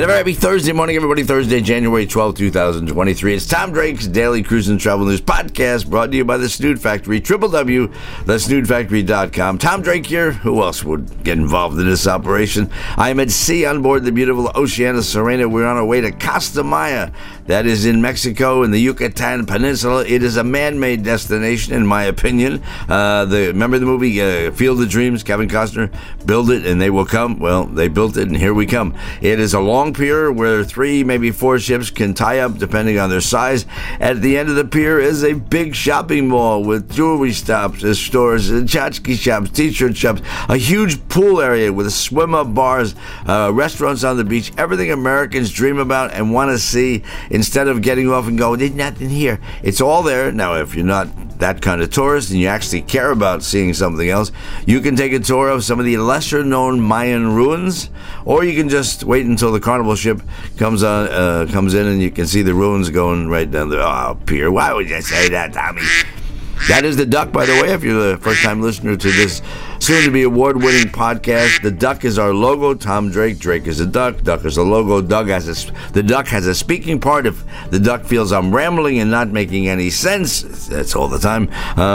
a very happy Thursday morning, everybody. Thursday, January 12, 2023. It's Tom Drake's Daily Cruise and Travel News Podcast, brought to you by The Snood Factory, www.thesnoodfactory.com. Tom Drake here. Who else would get involved in this operation? I am at sea on board the beautiful Oceana Serena. We're on our way to Costa Maya. That is in Mexico, in the Yucatan Peninsula. It is a man-made destination, in my opinion. Remember the movie Field of Dreams? Kevin Costner? Build it and they will come. Well, they built it and here we come. It is a long pier where 3, maybe 4 ships can tie up depending on their size. At the end of the pier is a big shopping mall with jewelry stops, stores, tchotchke shops, t-shirt shops, a huge pool area with swim-up bars, restaurants on the beach, everything Americans dream about and want to see instead of getting off and go, there's nothing here. It's all there. Now, if you're not that kind of tourist and you actually care about seeing something else, you can take a tour of some of the lesser-known Mayan ruins, or you can just wait until the Carnival ship comes in and you can see the ruins going right down the pier. Why would you say that, Tommy? That is the Duck, by the way, if you're the first-time listener to this soon-to-be award-winning podcast. The Duck is our logo. Tom Drake. Drake is a duck. Duck is a logo. The Duck has a speaking part. If the Duck feels I'm rambling and not making any sense, that's all the time.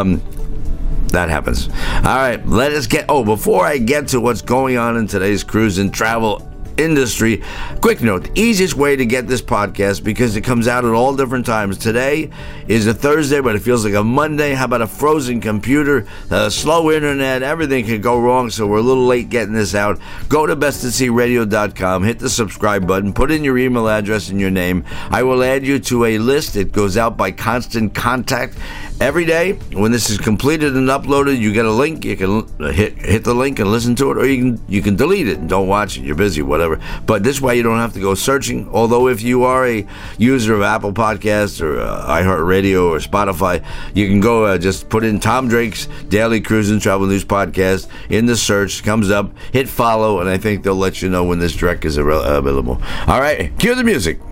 That happens. All right, let us before I get to what's going on in today's cruise and travel industry, quick note: the easiest way to get this podcast, because it comes out at all different times. Today is a Thursday, but it feels like a Monday. How about a frozen computer, slow internet? Everything could go wrong, so we're a little late getting this out. Go to bestatsearadio.com, hit the subscribe button, put in your email address and your name. I will add you to a list. It goes out by constant contact. Every day, when this is completed and uploaded, you get a link. You can hit the link and listen to it, or you can delete it and don't watch it. You're busy, whatever. But this way, you don't have to go searching. Although, if you are a user of Apple Podcasts or iHeartRadio or Spotify, you can go just put in Tom Drake's Daily Cruise and Travel News Podcast in the search. Comes up, hit follow, and I think they'll let you know when this direct is available. All right, cue the music.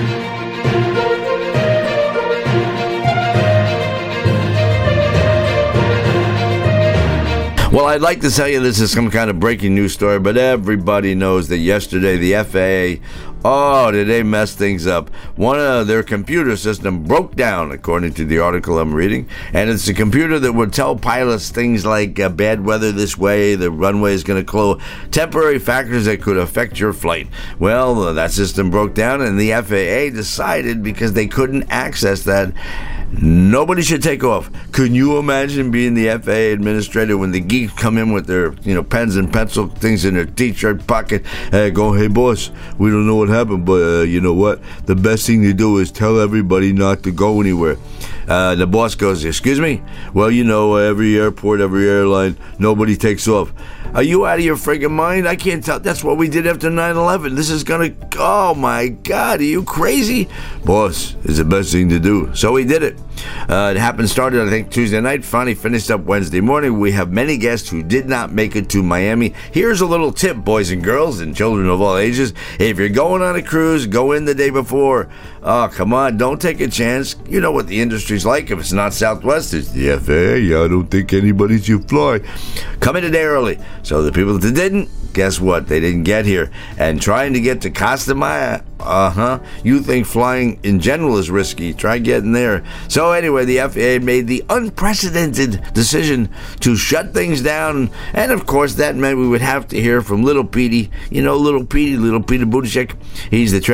Well, I'd like to tell you this is some kind of breaking news story, but everybody knows that yesterday the FAA, did they mess things up. One of their computer system broke down, according to the article I'm reading, and it's a computer that would tell pilots things like bad weather this way, the runway is going to close, temporary factors that could affect your flight. Well, that system broke down, and the FAA decided, because they couldn't access that, nobody should take off. Can you imagine being the FAA administrator when the geeks come in with their, pens and pencil things in their t-shirt pocket, go, hey boss, we don't know what happened, but you know what? The best thing to do is tell everybody not to go anywhere. The boss goes, excuse me? Well, every airport, every airline, nobody takes off. Are you out of your friggin' mind? I can't tell. That's what we did after 9/11. This is gonna, oh my God, are you crazy? Boss, it's the best thing to do. So we did it. It started, I think, Tuesday night, finally finished up Wednesday morning. We have many guests who did not make it to Miami. Here's a little tip, boys and girls and children of all ages. If you're going on a cruise, go in the day before. Oh, come on, don't take a chance. You know what the industry's like. If it's not Southwest, it's the FAA. I don't think anybody should fly. Come in a day early. So the people that didn't, guess what? They didn't get here. And trying to get to Costa Maya, you think flying in general is risky. Try getting there. So anyway, the FAA made the unprecedented decision to shut things down. And of course, that meant we would have to hear from Little Petey. Little Peter Buttigieg. He's the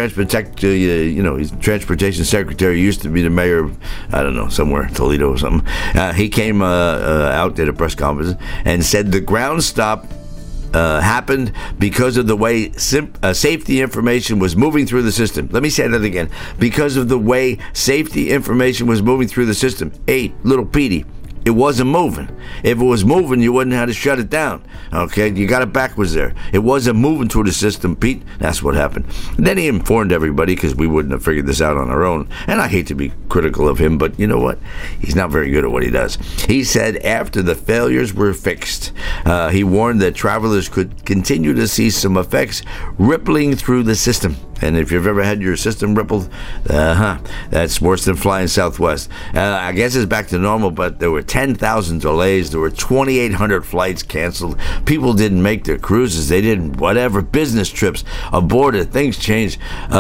he's the transportation secretary. He used to be the mayor of, I don't know, somewhere, Toledo or something. He came out, did a press conference, and said the ground stop happened because of the way safety information was moving through the system. Let me say that again. Because of the way safety information was moving through the system. Hey, Little Petey, it wasn't moving. If it was moving, you wouldn't have to shut it down. Okay, you got it backwards there. It wasn't moving through the system, Pete. That's what happened. And then he informed everybody, because we wouldn't have figured this out on our own. And I hate to be critical of him, but you know what? He's not very good at what he does. He said after the failures were fixed, he warned that travelers could continue to see some effects rippling through the system. And if you've ever had your system rippled, that's worse than flying Southwest. I guess it's back to normal, but there were 10,000 delays. There were 2,800 flights canceled. People didn't make their cruises. They didn't, whatever, business trips aborted. Things changed.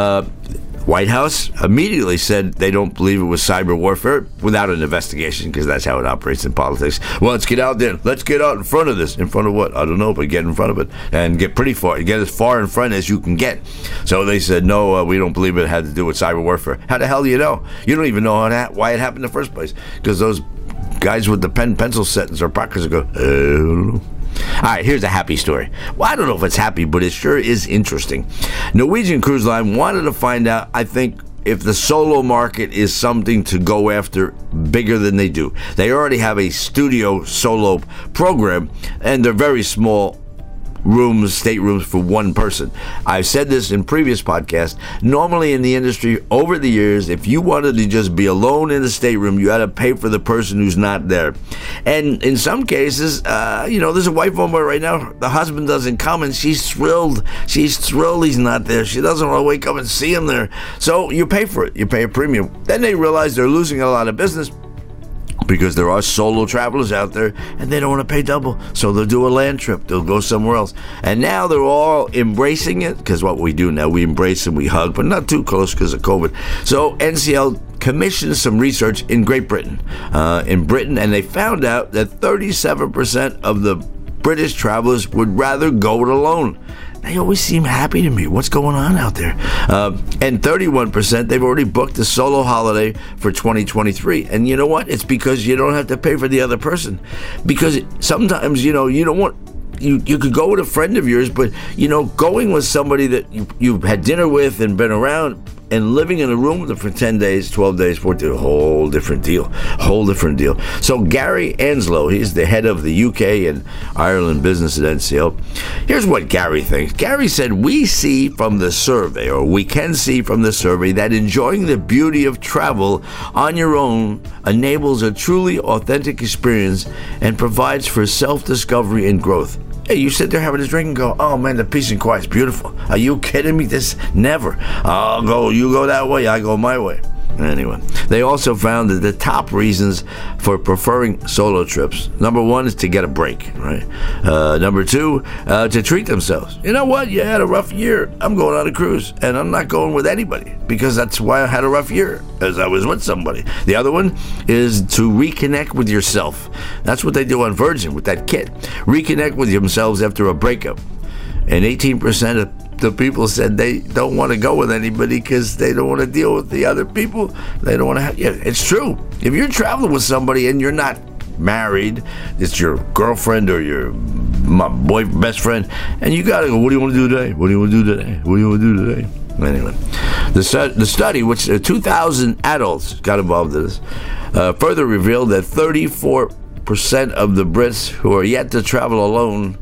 White House immediately said they don't believe it was cyber warfare without an investigation, because that's how it operates in politics. Well, let's get out there. Let's get out in front of this. In front of what? I don't know, but get in front of it and get pretty far. Get as far in front as you can get. So they said, no, we don't believe it had to do with cyber warfare. How the hell do you know? You don't even know why it happened in the first place, because those guys with the pen pencil set in their pockets go, I don't know. All right, here's a happy story. Well, I don't know if it's happy, but it sure is interesting. Norwegian Cruise Line wanted to find out, I think, if the solo market is something to go after bigger than they do. They already have a studio solo program, and they're very small rooms, staterooms for one person. I've said this in previous podcasts. Normally in the industry, over the years, if you wanted to just be alone in the stateroom, you had to pay for the person who's not there. And in some cases, there's a wife on board right now. The husband doesn't come, and she's thrilled. She's thrilled he's not there. She doesn't want to wake up and see him there. So you pay for it. You pay a premium. Then they realize they're losing a lot of business, because there are solo travelers out there and they don't want to pay double. So they'll do a land trip. They'll go somewhere else. And now they're all embracing it, because what we do now, we embrace and we hug, but not too close because of COVID. So NCL commissioned some research in Great Britain, and they found out that 37% of the British travelers would rather go it alone. They always seem happy to me. What's going on out there? And 31%, they've already booked a solo holiday for 2023. And you know what? It's because you don't have to pay for the other person. Because sometimes, you don't want... You could go with a friend of yours, but, going with somebody that you've had dinner with and been around and living in a room with them for 10 days, 12 days, 14, a whole different deal. So Gary Anslow, he's the head of the UK and Ireland business at NCL. Here's what Gary thinks. Gary said, we can see from the survey that enjoying the beauty of travel on your own enables a truly authentic experience and provides for self-discovery and growth. Hey, you sit there having a drink and go, oh man, the peace and quiet's beautiful. Are you kidding me? Never. You go that way, I go my way. Anyway, they also found that the top reasons for preferring solo trips, number one is to get a break, right? Number two, to treat themselves. You know what? You had a rough year. I'm going on a cruise, and I'm not going with anybody, because that's why I had a rough year, as I was with somebody. The other one is to reconnect with yourself. That's what they do on Virgin with that kit. Reconnect with themselves after a breakup. And 18% of the people said they don't want to go with anybody because they don't want to deal with the other people. They don't want to have... Yeah, it's true. If you're traveling with somebody and you're not married, it's your girlfriend or your best friend, and you got to go, what do you want to do today? What do you want to do today? What do you want to do today? Anyway, the study, which 2,000 adults got involved in this, further revealed that 34% of the Brits who are yet to travel alone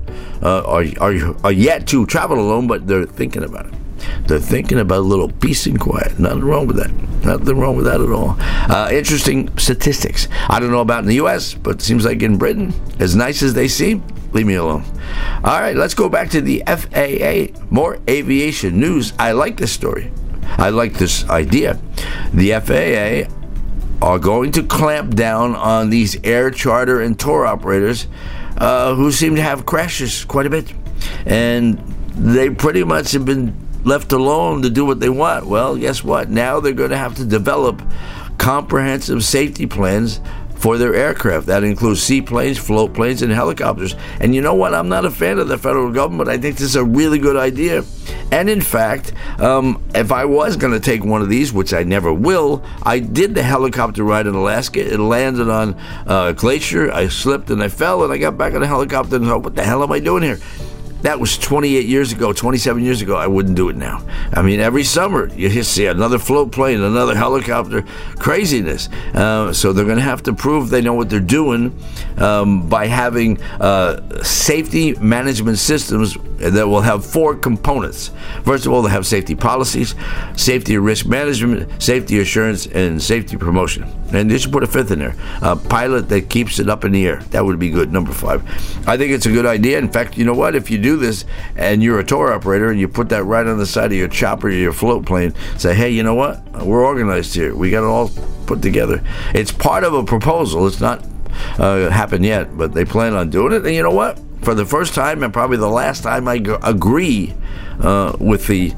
are yet to travel alone, but they're thinking about it. They're thinking about a little peace and quiet. Nothing wrong with that. Nothing wrong with that at all. Interesting statistics. I don't know about in the U.S., but it seems like in Britain, as nice as they seem, leave me alone. All right, let's go back to the FAA. More aviation news. I like this story. I like this idea. The FAA are going to clamp down on these air charter and tour operators who seem to have crashes quite a bit. And they pretty much have been left alone to do what they want. Well, guess what? Now they're going to have to develop comprehensive safety plans for their aircraft. That includes seaplanes, float planes, and helicopters. And you know what? I'm not a fan of the federal government. I think this is a really good idea. And in fact, if I was going to take one of these, which I never will, I did the helicopter ride in Alaska. It landed on a glacier. I slipped and I fell, and I got back on the helicopter and thought, what the hell am I doing here? That was 28 years ago, 27 years ago. I wouldn't do it now. I mean, every summer you just see another float plane, another helicopter, craziness. So they're going to have to prove they know what they're doing by having safety management systems that will have 4 components. First of all, they have safety policies, safety risk management, safety assurance, and safety promotion. And they should put a 5th in there. A pilot that keeps it up in the air. That would be good, number 5. I think it's a good idea. In fact, you know what? If you do do this, and you're a tour operator, and you put that right on the side of your chopper or your float plane, say, hey, you know what? We're organized here. We got it all put together. It's part of a proposal. It's not happened yet, but they plan on doing it. And you know what? For the first time, and probably the last time, I agree with the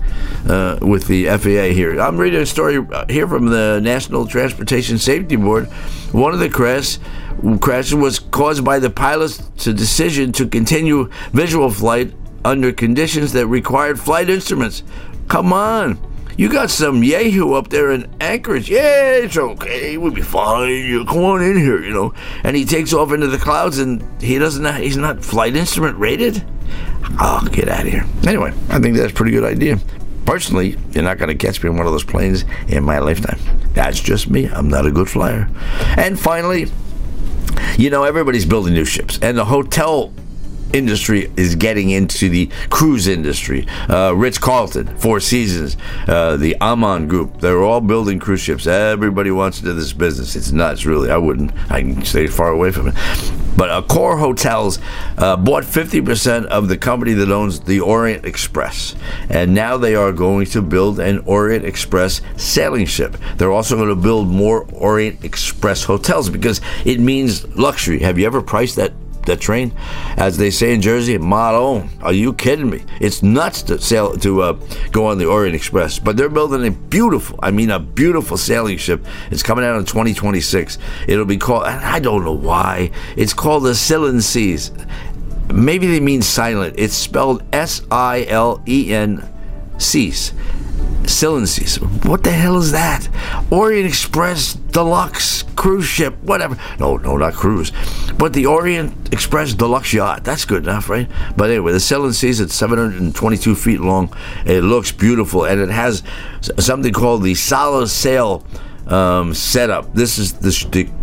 FAA here. I'm reading a story here from the National Transportation Safety Board. One of the crashes was caused by the pilot's decision to continue visual flight under conditions that required flight instruments. Come on. You got some yahoo up there in Anchorage. Yeah, it's okay. We'll be fine. You come on in here, And he takes off into the clouds, and he's not flight instrument rated? Oh, get out of here. Anyway, I think that's a pretty good idea. Personally, you're not going to catch me in one of those planes in my lifetime. That's just me. I'm not a good flyer. And finally, everybody's building new ships, and the hotel industry is getting into the cruise industry. Ritz-Carlton, Four Seasons, the Aman Group, they're all building cruise ships. Everybody wants to do this business. It's nuts, really. I can stay far away from it. But Accor Hotels bought 50% of the company that owns the Orient Express. And now they are going to build an Orient Express sailing ship. They're also going to build more Orient Express hotels because it means luxury. Have you ever priced that train, as they say in Jersey, motto? Are you kidding me? It's nuts to go on the Orient Express, but they're building a beautiful sailing ship. It's coming out in 2026. It'll be called, I don't know why, it's called the Silen Seas. Maybe they mean silent. It's spelled Silen Seas. Silen Seas. What the hell is that? Orient Express Deluxe cruise ship, whatever. No, not cruise. But the Orient Express Deluxe yacht. That's good enough, right? But anyway, the Silen Seas, it's 722 feet long. It looks beautiful, and it has something called the Solid Sail setup. This is the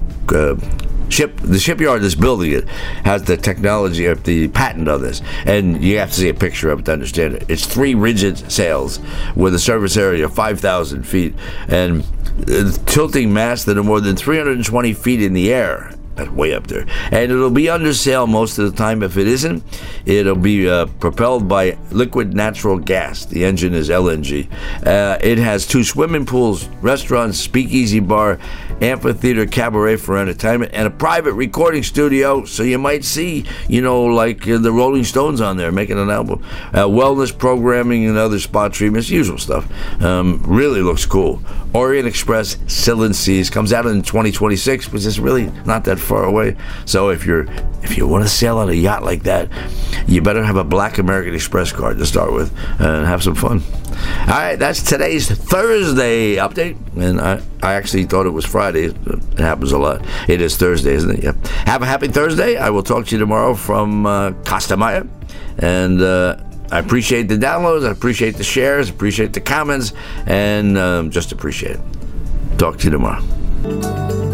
shipyard that's building it has the technology of the patent of this, and you have to see a picture of it to understand it. It's 3 rigid sails with a surface area of 5,000 feet and tilting masts that are more than 320 feet in the air. That's way up there. And it'll be under sail most of the time. If it isn't, it'll be propelled by liquid natural gas. The engine is LNG. It has 2 swimming pools, restaurants, speakeasy bar, amphitheater, cabaret for entertainment, and a private recording studio. So you might see, like the Rolling Stones on there making an album. Wellness programming and other spa treatments, usual stuff. Really looks cool. Orient Express Silen Seas comes out in 2026, which is really not that far away. So if you want to sail on a yacht like that, you better have a black American Express card to start with and have some fun. All right, that's today's Thursday update, and I actually thought it was Friday. It happens a lot. It is Thursday, isn't it? Yep. Have a happy Thursday. I will talk to you tomorrow from Costa Maya, and I appreciate the downloads, I appreciate the shares, appreciate the comments, and just appreciate it. Talk to you tomorrow.